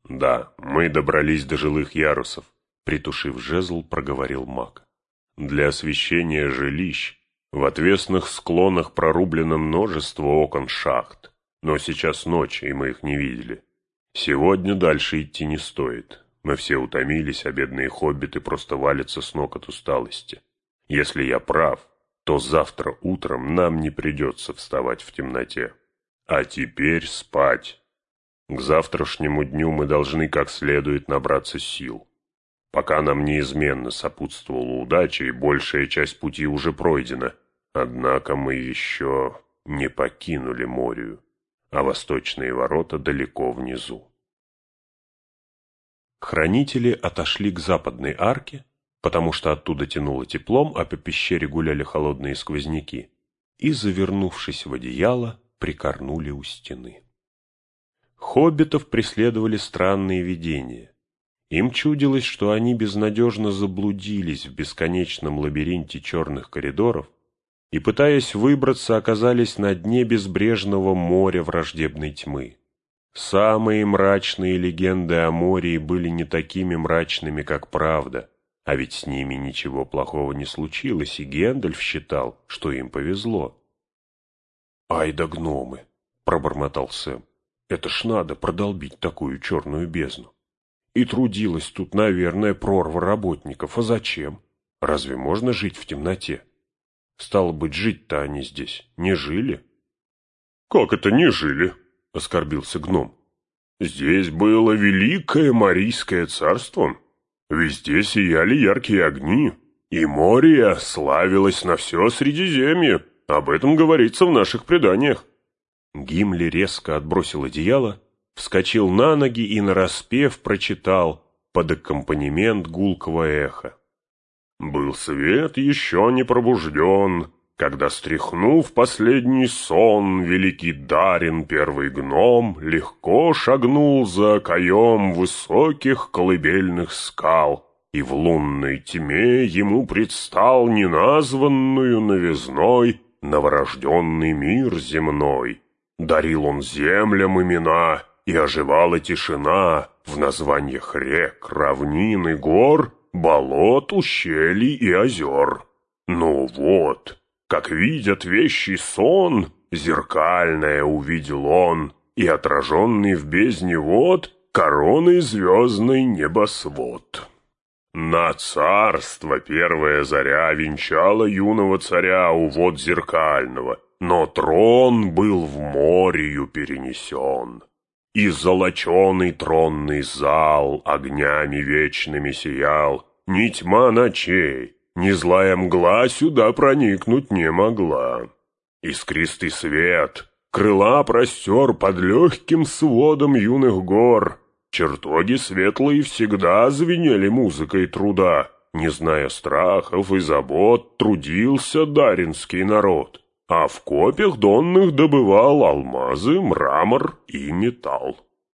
Да, мы добрались до жилых ярусов, притушив жезл, проговорил маг. Для освещения жилищ в отвесных склонах прорублено множество окон шахт, но сейчас ночь, и мы их не видели. Сегодня дальше идти не стоит. Мы все утомились, а бедные хоббиты просто валятся с ног от усталости. Если я прав, то завтра утром нам не придется вставать в темноте. А теперь спать. К завтрашнему дню мы должны как следует набраться сил. Пока нам неизменно сопутствовала удача, и большая часть пути уже пройдена, однако мы еще не покинули Морию, а восточные ворота далеко внизу. Хранители отошли к западной арке, потому что оттуда тянуло теплом, а по пещере гуляли холодные сквозняки, и, завернувшись в одеяло, прикорнули у стены. Хоббитов преследовали странные видения. Им чудилось, что они безнадежно заблудились в бесконечном лабиринте черных коридоров и, пытаясь выбраться, оказались на дне безбрежного моря враждебной тьмы. Самые мрачные легенды о Мории были не такими мрачными, как правда, а ведь с ними ничего плохого не случилось, и Гэндальф считал, что им повезло. «Ай да гномы!» — пробормотал Сэм. «Это ж надо продолбить такую черную бездну. И трудилась тут, наверное, прорва работников. А зачем? Разве можно жить в темноте? Стало быть, жить-то они здесь не жили?» «Как это не жили?» — оскорбился гном. «Здесь было великое Морийское царство. Везде сияли яркие огни, и Мория славилась на все Средиземье. Об этом говорится в наших преданиях». Гимли резко отбросил одеяло, вскочил на ноги и нараспев прочитал под аккомпанемент гулкого эха. «Был свет еще не пробужден, когда, стряхнув последний сон, великий Дарин, первый гном, легко шагнул за окоем высоких колыбельных скал, и в лунной тьме ему предстал неназванную новизной новорожденный мир земной. Дарил он землям имена, и оживала тишина в названиях рек, равнин и гор, болот, ущелий и озер. Ну вот, как видят вещий сон, зеркальное увидел он, и отраженный в бездне вод короной звездный небосвод. На царство первая заря венчала юного царя у вод зеркального, но трон был в Морию перенесен. И золоченый тронный зал огнями вечными сиял, ни тьма ночей, ни злая мгла сюда проникнуть не могла. Искристый свет крыла простер под легким сводом юных гор, чертоги светлые всегда звенели музыкой труда, не зная страхов и забот, трудился даринский народ, а в копьях донных добывал алмазы, мрамор и металл.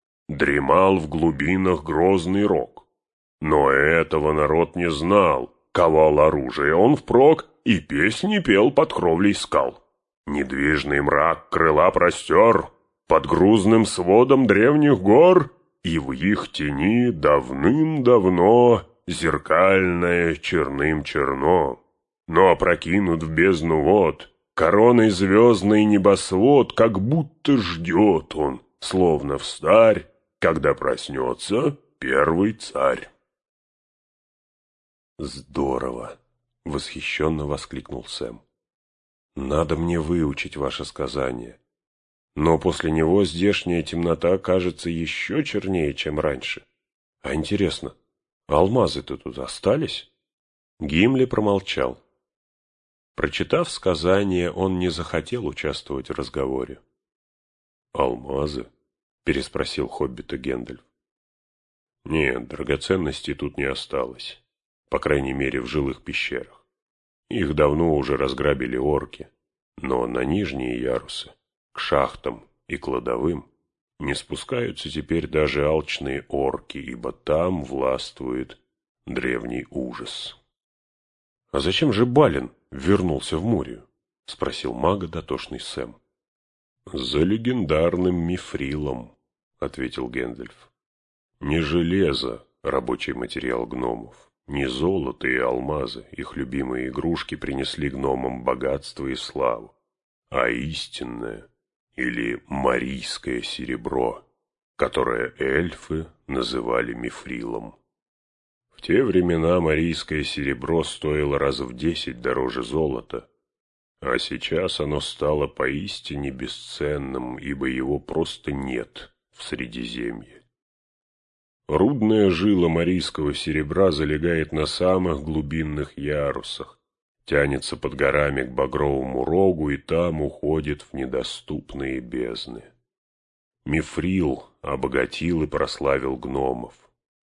Дремал в глубинах грозный рог. Но этого народ не знал, ковал оружие он впрок и песни пел под кровлей скал. Недвижный мрак крыла простер под грузным сводом древних гор, и в их тени давным-давно зеркальное черным черно. Но опрокинут в бездну вод, короной звездный небосвод, как будто ждет он, словно встарь, когда проснется первый царь. «Здорово!» — восхищенно воскликнул Сэм. «Надо мне выучить ваше сказание. Но после него здешняя темнота кажется еще чернее, чем раньше. А интересно, алмазы-то тут остались?» Гимли промолчал. Прочитав сказание, он не захотел участвовать в разговоре. «Алмазы?» — переспросил хоббита Гэндальф. «Нет, драгоценностей тут не осталось, по крайней мере в жилых пещерах. Их давно уже разграбили орки, но на нижние ярусы, к шахтам и кладовым, не спускаются теперь даже алчные орки, ибо там властвует древний ужас». «А зачем же Балин вернулся в Морию?» — спросил мага дотошный Сэм. «За легендарным мифрилом», — ответил Гэндальф. Не железо, рабочий материал гномов, не золото и алмазы, их любимые игрушки, принесли гномам богатство и славу, а истинное или марийское серебро, которое эльфы называли мифрилом. В те времена марийское серебро стоило раз в 10 дороже золота, а сейчас оно стало поистине бесценным, ибо его просто нет в Средиземье. Рудная жила марийского серебра залегает на самых глубинных ярусах, тянется под горами к Багровому рогу и там уходит в недоступные бездны. Мифрил обогатил и прославил гномов.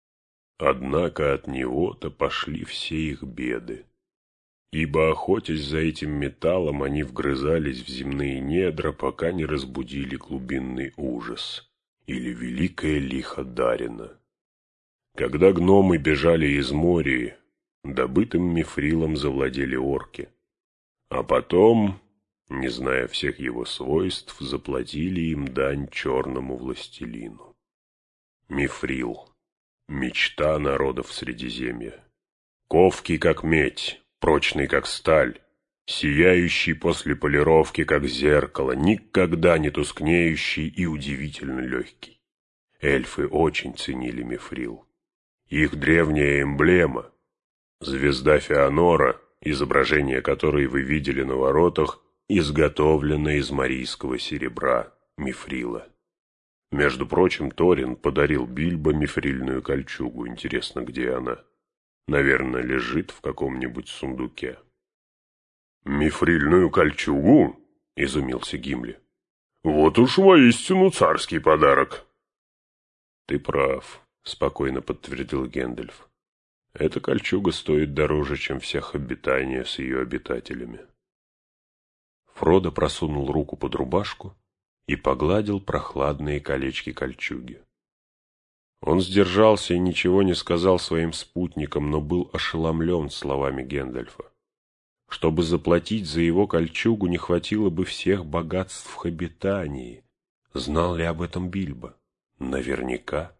Однако от него-то пошли все их беды. Ибо, охотясь за этим металлом, они вгрызались в земные недра, пока не разбудили глубинный ужас или великое лихо Дарина. Когда гномы бежали из Мории, добытым мифрилом завладели орки, а потом, не зная всех его свойств, заплатили им дань черному властелину. Мифрил — мечта народов Средиземья, ковкий как медь, прочный как сталь, сияющий после полировки как зеркало, никогда не тускнеющий и удивительно легкий. Эльфы очень ценили мифрил. Их древняя эмблема — звезда Феонора, изображение которой вы видели на воротах, изготовлено из марийского серебра, мифрила. Между прочим, Торин подарил Бильбо мифрильную кольчугу. Интересно, где она? Наверное, лежит в каком-нибудь сундуке. «Мифрильную кольчугу?» — изумился Гимли. «Вот уж воистину царский подарок». «Ты прав», — спокойно подтвердил Гэндальф. «Эта кольчуга стоит дороже, чем вся Хоббитания с ее обитателями». Фродо просунул руку под рубашку и погладил прохладные колечки кольчуги. Он сдержался и ничего не сказал своим спутникам, но был ошеломлен словами Гэндальфа. Чтобы заплатить за его кольчугу, не хватило бы всех богатств в Хоббитании. Знал ли об этом Бильбо? Наверняка.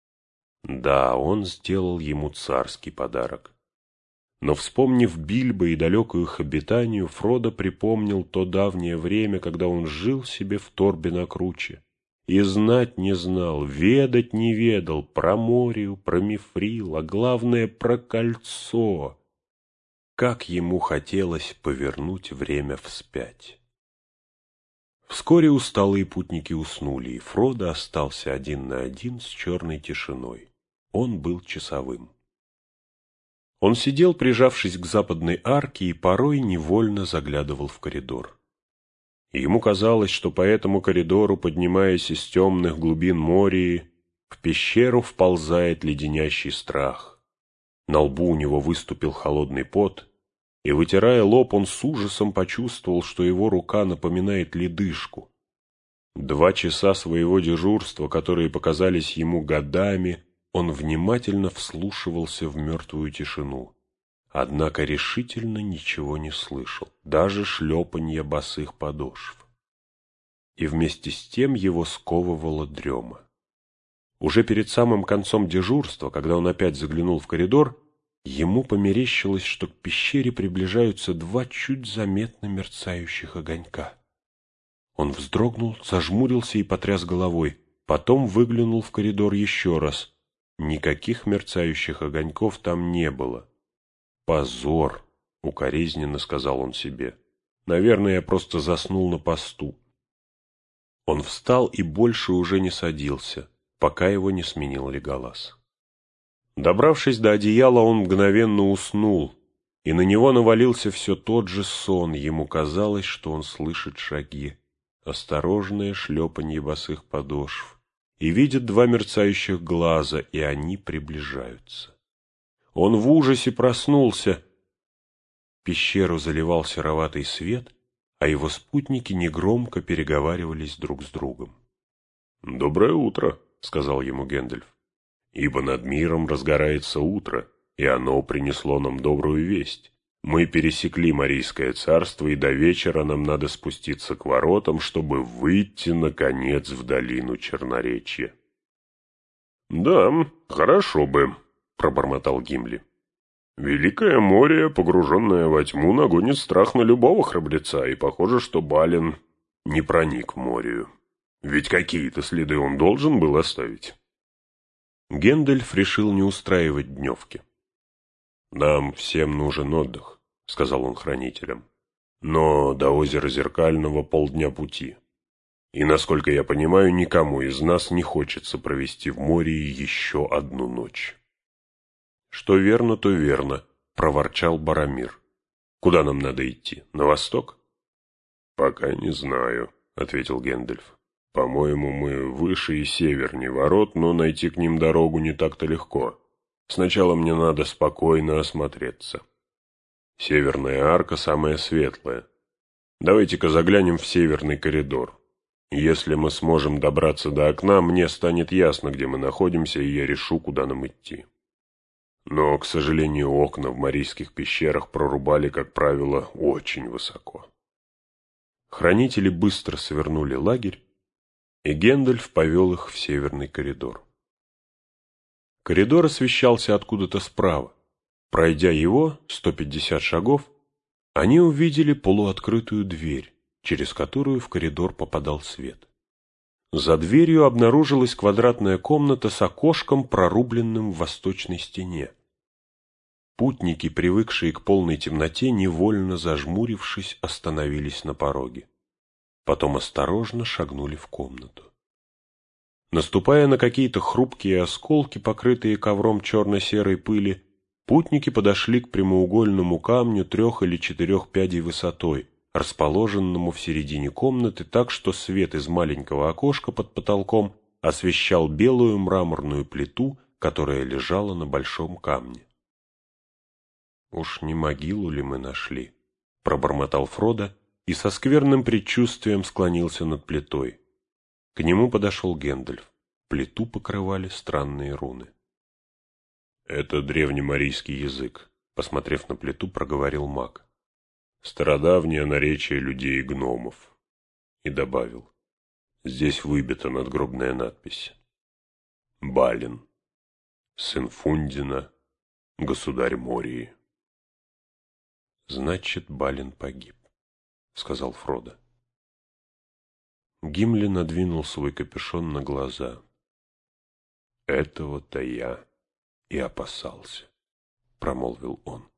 Да, он сделал ему царский подарок. Но, вспомнив Бильбо и далекую Хоббитанию, Фродо припомнил то давнее время, когда он жил себе в торбе на круче, и знать не знал, ведать не ведал про Морию, про мифрил, а главное, про кольцо. Как ему хотелось повернуть время вспять. Вскоре усталые путники уснули, и Фродо остался один на один с черной тишиной. Он был часовым. Он сидел, прижавшись к западной арке, и порой невольно заглядывал в коридор. Ему казалось, что по этому коридору, поднимаясь из темных глубин Мории, в пещеру вползает леденящий страх. На лбу у него выступил холодный пот, и, вытирая лоб, он с ужасом почувствовал, что его рука напоминает ледышку. 2 часа своего дежурства, которые показались ему годами, он внимательно вслушивался в мертвую тишину, однако решительно ничего не слышал, даже шлепанья босых подошв. И вместе с тем его сковывала дрема. Уже перед самым концом дежурства, когда он опять заглянул в коридор, ему померещилось, что к пещере приближаются 2 чуть заметно мерцающих огонька. Он вздрогнул, зажмурился и потряс головой, потом выглянул в коридор еще раз. Никаких мерцающих огоньков там не было. «Позор!» — укоризненно сказал он себе. «Наверное, я просто заснул на посту». Он встал и больше уже не садился, пока его не сменил Леголас. Добравшись до одеяла, он мгновенно уснул, и на него навалился все тот же сон. Ему казалось, что он слышит шаги, осторожное шлепанье босых подошв, и видит 2 мерцающих глаза, и они приближаются. Он в ужасе проснулся. Пещеру заливал сероватый свет, а его спутники негромко переговаривались друг с другом. «Доброе утро», — сказал ему Гэндальф. «Ибо над миром разгорается утро, и оно принесло нам добрую весть. Мы пересекли Марийское царство, и до вечера нам надо спуститься к воротам, чтобы выйти, наконец, в долину Черноречья». «Да, хорошо бы», — пробормотал Гимли. «Великое море, погруженное во тьму, нагонит страх на любого храбреца, и похоже, что Балин не проник в море. Ведь какие-то следы он должен был оставить». Гэндальф решил не устраивать дневки. «Нам всем нужен отдых», — сказал он хранителям. «Но до озера Зеркального полдня пути. И, насколько я понимаю, никому из нас не хочется провести в море еще одну ночь». «Что верно, то верно», — проворчал Барамир. «Куда нам надо идти? На восток?» «Пока не знаю», — ответил Гэндальф. «По-моему, мы выше и севернее ворот, но найти к ним дорогу не так-то легко. Сначала мне надо спокойно осмотреться. Северная арка самая светлая. Давайте-ка заглянем в северный коридор. Если мы сможем добраться до окна, мне станет ясно, где мы находимся, и я решу, куда нам идти. Но, к сожалению, окна в Морийских пещерах прорубали, как правило, очень высоко». Хранители быстро свернули лагерь, и Гэндальф повел их в северный коридор. Коридор освещался откуда-то справа. Пройдя его 150 шагов, они увидели полуоткрытую дверь, через которую в коридор попадал свет. За дверью обнаружилась квадратная комната с окошком, прорубленным в восточной стене. Путники, привыкшие к полной темноте, невольно зажмурившись, остановились на пороге. Потом осторожно шагнули в комнату. Наступая на какие-то хрупкие осколки, покрытые ковром черно-серой пыли, путники подошли к прямоугольному камню 3 или 4 пядей высотой, расположенному в середине комнаты так, что свет из маленького окошка под потолком освещал белую мраморную плиту, которая лежала на большом камне. «Уж не могилу ли мы нашли?» — пробормотал Фродо и со скверным предчувствием склонился над плитой. К нему подошел Гэндальф. Плиту покрывали странные руны. «Это древнеморийский язык», — посмотрев на плиту, проговорил маг. «Стародавнее наречие людей и гномов». И добавил: «Здесь выбита надгробная надпись. Балин, сын Фундина, государь Мории». «Значит, Балин погиб», — сказал Фродо. Гимли надвинул свой капюшон на глаза. «Этого-то я и опасался», — промолвил он.